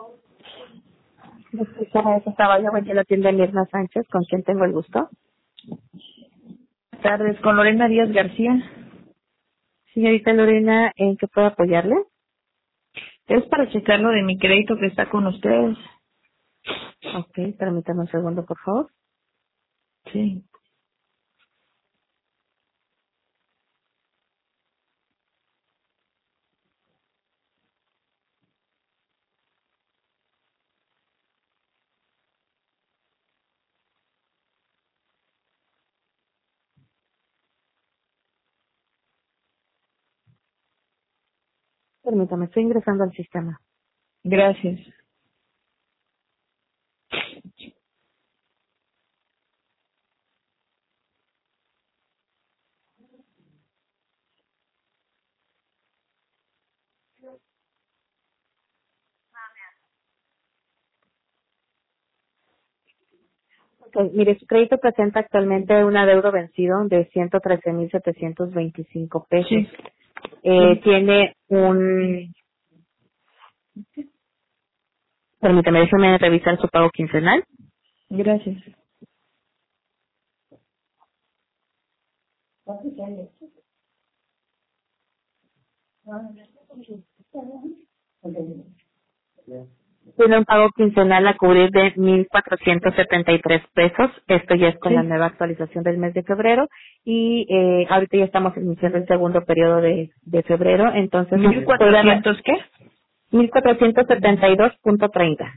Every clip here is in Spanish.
Estaba yo en la tienda Mirna Sánchez, con quien tengo el gusto. Buenas tardes, con Lorena Díaz García. Señorita Lorena, ¿en qué puedo apoyarle? Es para checar lo de mi crédito que está con ustedes. Ok, permítame un segundo, por favor. Sí. Permítame, estoy ingresando al sistema. Gracias. Ok, mire, su crédito presenta actualmente un adeudo vencido de 113,725 pesos. Sí. Tiene un... Permítame, déjeme revisar su pago quincenal. Gracias. Tiene un pago quincenal a cubrir de 1,473 pesos. Esto ya es con la Sí. nueva actualización del mes de febrero. Y ahorita ya estamos iniciando el segundo periodo de febrero. Entonces, ¿1400 qué? 1,472.30.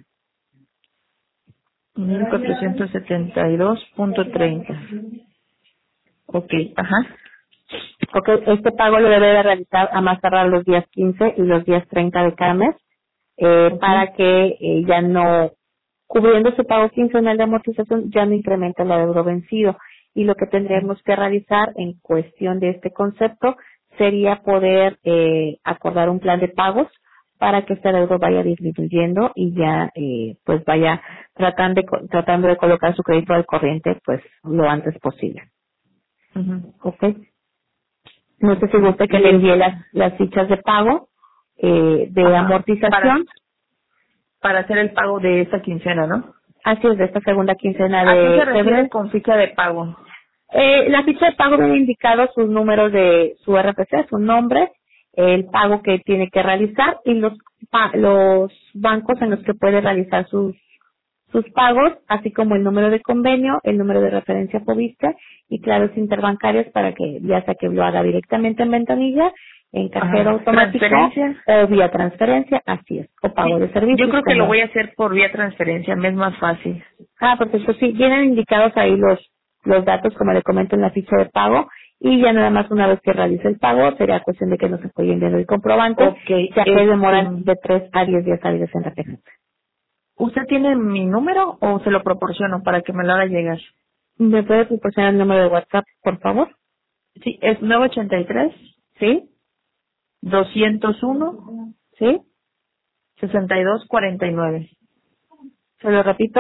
1472.30. Ok, ajá. Ok, este pago lo debe de realizar a más tardar los días 15 y los días 30 de cada mes, Ok. para que ya no, cubriendo su pago quincenal de amortización, ya no incrementa el adeudo vencido. Y lo que tendremos que realizar en cuestión de este concepto sería poder acordar un plan de pagos para que este adeudo vaya disminuyendo y ya pues vaya tratando de colocar su crédito al corriente pues lo antes posible. Ujú. ¿Ok? No sé si Ok. gusta que le envíe las fichas de pago de Ajá. amortización. Para hacer el pago de esta quincena, ¿no? Así es, de esta segunda quincena ¿A qué se de refiere febrero. con ficha de pago? La ficha de pago viene indicado sus números de su RFC, su nombre, el pago que tiene que realizar y los bancos en los que puede realizar sus pagos, así como el número de convenio, el número de referencia FOBISCA y claves interbancarias para que ya sea que lo haga directamente en ventanilla, en cajero Ajá. automático ¿Transferencia? o vía transferencia, así es, o pago Sí. de Yo servicios creo que lo como... voy a hacer por vía transferencia, me es más fácil. Perfecto, sí, vienen indicados ahí los datos como le comento en la ficha de pago y ya nada más una vez que realice el pago sería cuestión de que nos apoyen viendo el comprobante, Ok, ya que demoran de 3 a 10 días hábiles en reflejar. ¿usted tiene mi número o se lo proporciono para que me lo haga llegar? ¿Me puede proporcionar el número de WhatsApp, por favor? Sí, es 983 ¿Sí? 201 ¿Sí? 6249. Se lo repito,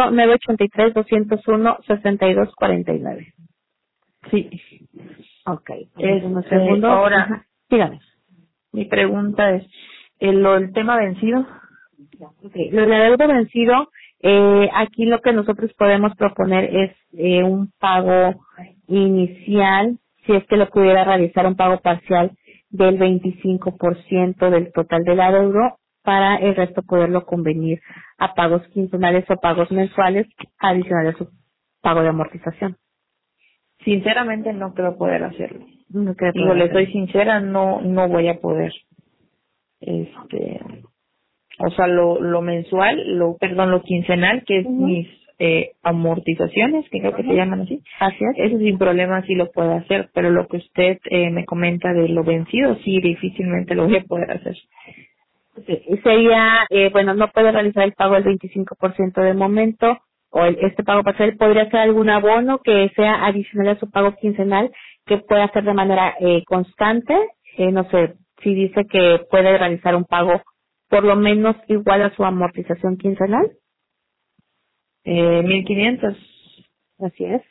983-201-6249. Sí. Ok, un segundo. Ahora, Ajá. Dígame. mi pregunta es, el tema vencido. Okay. Lo de adeudo vencido, aquí lo que nosotros podemos proponer es un pago inicial, si es que lo pudiera realizar un pago parcial del 25% del total del adeudo, para el resto poderlo convenir a pagos quincenales o pagos mensuales adicionales a su pago de amortización. Sinceramente no creo poder hacerlo. No quiere Digo, poder le soy hacerlo. sincera, no voy a poder. Este, o sea, lo mensual, lo quincenal, que es Ujú. mis amortizaciones, que creo que se llaman así, Así es. eso sin problema sí lo puedo hacer, pero lo que usted me comenta de lo vencido, sí, difícilmente lo voy a poder hacer. Sí, y sería, bueno, no puede realizar el pago del 25% de momento, o este pago parcial, podría ser algún abono que sea adicional a su pago quincenal, que pueda hacer de manera constante. No sé, si dice que puede realizar un pago por lo menos igual a su amortización quincenal. 1500, Así es.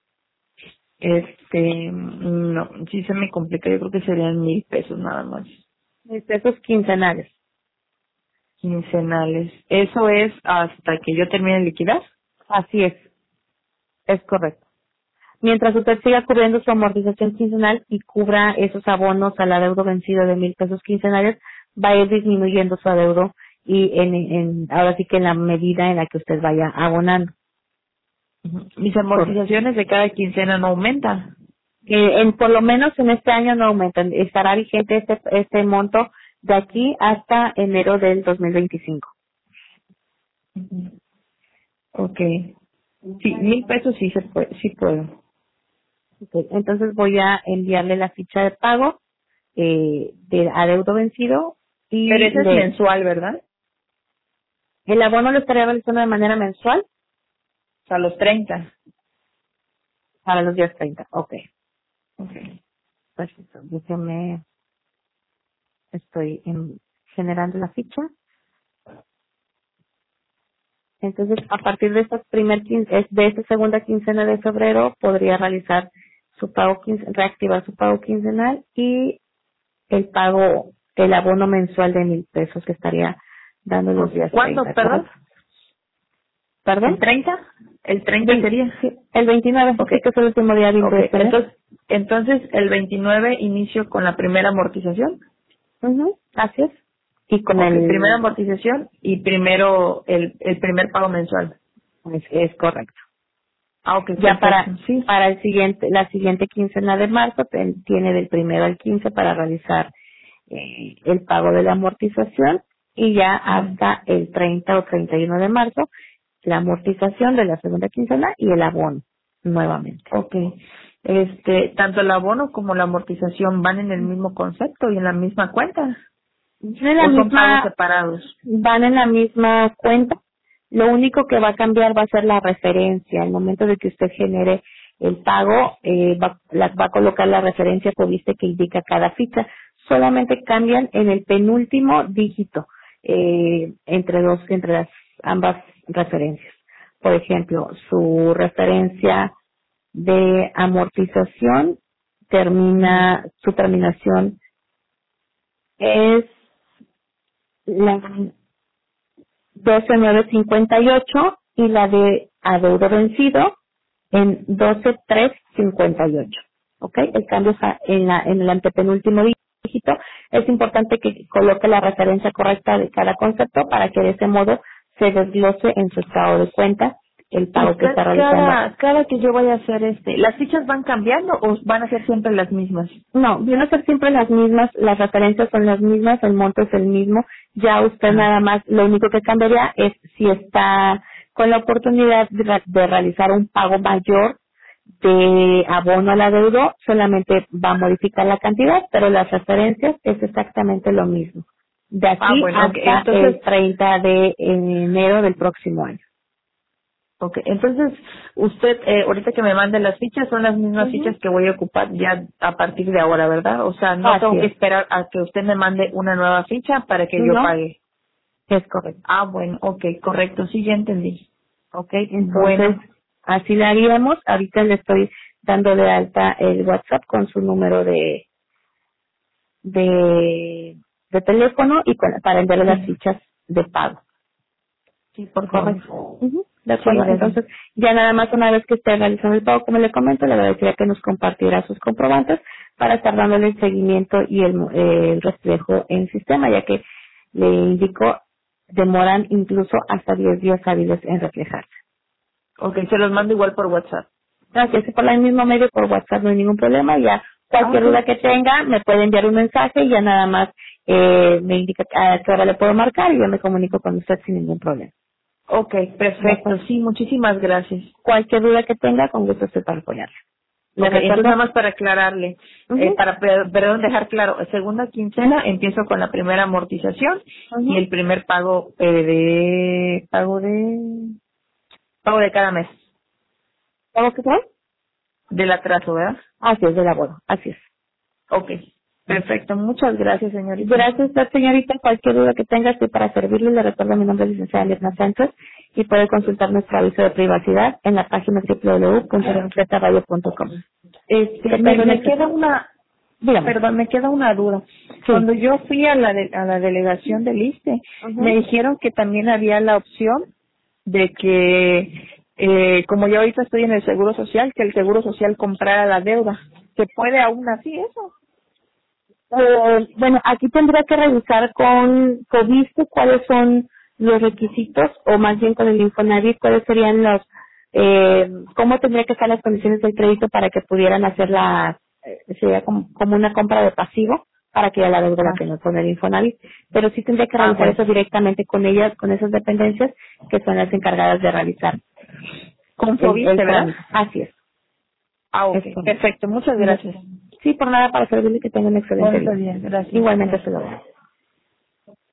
no, sí se me complica, yo creo que serían 1000 pesos nada más. 1,000 pesos quincenales. quincenales. ¿Eso es hasta que yo termine de liquidar? Así es correcto. Mientras usted siga cubriendo su amortización quincenal y cubra esos abonos al adeudo vencido de 1,000 pesos quincenales, va a ir disminuyendo su adeudo y ahora sí que en la medida en la que usted vaya abonando. Ujú. Mis amortizaciones de cada quincena no aumentan. Por lo menos en este año no aumentan. Estará vigente este monto de aquí hasta enero del 2025. Ujú. Okay. Sí, 1,000 pesos sí se puede, sí puedo. Ok, entonces voy a enviarle la ficha de pago de adeudo vencido y Pero ese es mensual, ¿verdad? el abono lo estaría realizando de manera mensual O sea, los 30. para los días 30. Ok, Okay. perfecto. Estoy generando la ficha. Entonces, a partir de de esta segunda quincena de febrero, podría realizar su pago reactivar su pago quincenal y el abono mensual de 1,000 pesos que estaría dando los días ¿Cuándo, 30, perdón? ¿correcto? ¿Perdón? ¿El 30? ¿El 30 sería? Sí, el 29, Ok. sí, que es el último día hábil de Okay. este mes. Entonces, el 29 inicio con la primera amortización. Ujú, así es. Y con Okay, primera amortización y primero el primer pago mensual. es correcto. Okay, Ya perfecto. Sí. para la siguiente quincena de marzo, tiene del 1 al 15 para realizar el pago de la amortización y ya hasta el 30 o 31 de marzo, la amortización de la segunda quincena y el abono nuevamente. Okay. Tanto el abono como la amortización van en el mismo concepto y en la misma cuenta, De la o son pagos misma, separados. van en la misma cuenta. Lo único que va a cambiar va a ser la referencia. Al momento de que usted genere el pago, va a colocar la referencia viste que indica cada ficha. Solamente cambian en el penúltimo dígito entre las ambas referencias. Por ejemplo, su referencia de amortización su terminación es la 12958 y la de adeudo vencido en 12358. ¿Ok? El cambio está en el antepenúltimo dígito. Es importante que coloque la referencia correcta de cada concepto para que de ese modo se desglose en su estado de cuenta el pago que está realizando. Cada que yo vaya a hacer ¿las fichas van cambiando o van a ser siempre las mismas? No, vienen a ser siempre las mismas, las referencias son las mismas, el monto es el mismo. Ya usted Ajá. nada más, lo único que cambiaría es si está con la oportunidad de realizar un pago mayor de abono al adeudo, solamente va a modificar la cantidad, pero las referencias es exactamente lo mismo. De aquí Bueno, okay. hasta el 30 de enero del próximo año. Entonces, usted, ahorita que me mande las fichas, son las mismas fichas que voy a ocupar ya a partir de ahora, ¿verdad? O sea, no tengo que esperar a que usted me mande una nueva ficha para que yo pague. Es correcto. Bueno, correcto, sí, ya entendí. Entonces, Bueno. así la haríamos. Ahorita le estoy dando de alta el WhatsApp con su número de teléfono y para enviarle las fichas de pago. Sí, por favor. De acuerdo. Sí, Entonces, ya nada más una vez que esté realizando el pago, como le comento, le agradecería que nos compartiera sus comprobantes para estar dándole el seguimiento y el reflejo en sistema, ya que le indico, demoran incluso hasta 10 días hábiles en reflejarse. Se los mando igual por WhatsApp. Gracias, y por el mismo medio, por WhatsApp, no hay ningún problema. Ya cualquier duda que tenga, me puede enviar un mensaje y ya nada más me indica a qué hora le puedo marcar y yo me comunico con usted sin ningún problema. Perfecto. Sí, muchísimas gracias. Cualquier duda que tenga, con gusto estoy para apoyarle. Entonces nada más para aclararle, perdón, dejar claro, segunda quincena empiezo con la primera amortización y el primer pago pago de cada mes. ¿Pago qué fue? Del atraso, ¿verdad? Así es, del abono, así es. Perfecto. Muchas gracias, señorita. Gracias a usted, señorita. Cualquier duda que tenga, estoy para servirle. Le recuerdo mi nombre es licenciada Mirna Sánchez y puede consultar nuestro aviso de privacidad en la página www.remfletaradio.com. Me queda Dígame. Perdón, me queda una duda. Sí. Cuando yo fui a la delegación del ISSSTE, me dijeron que también había la opción de que, como yo ahorita estoy en el Seguro Social, que el Seguro Social comprara la deuda. ¿Se puede aún así eso? Bueno, aquí tendría que revisar con COBISTE cuáles son los requisitos, o más bien con el Infonavit, cuáles serían los, cómo tendría que estar las condiciones del crédito para que pudieran hacer sería como una compra de pasivo, para que ya la deuda la tenga con el Infonavit. Pero sí tendría que realizar eso directamente con ellas, con esas dependencias que son las encargadas de realizar. Con COBISTE, ¿verdad? Así es. Ok, perfecto. Muchas gracias. Sí, por nada, para servirle, que tengan un excelente día. Gracias. Igualmente, hasta luego.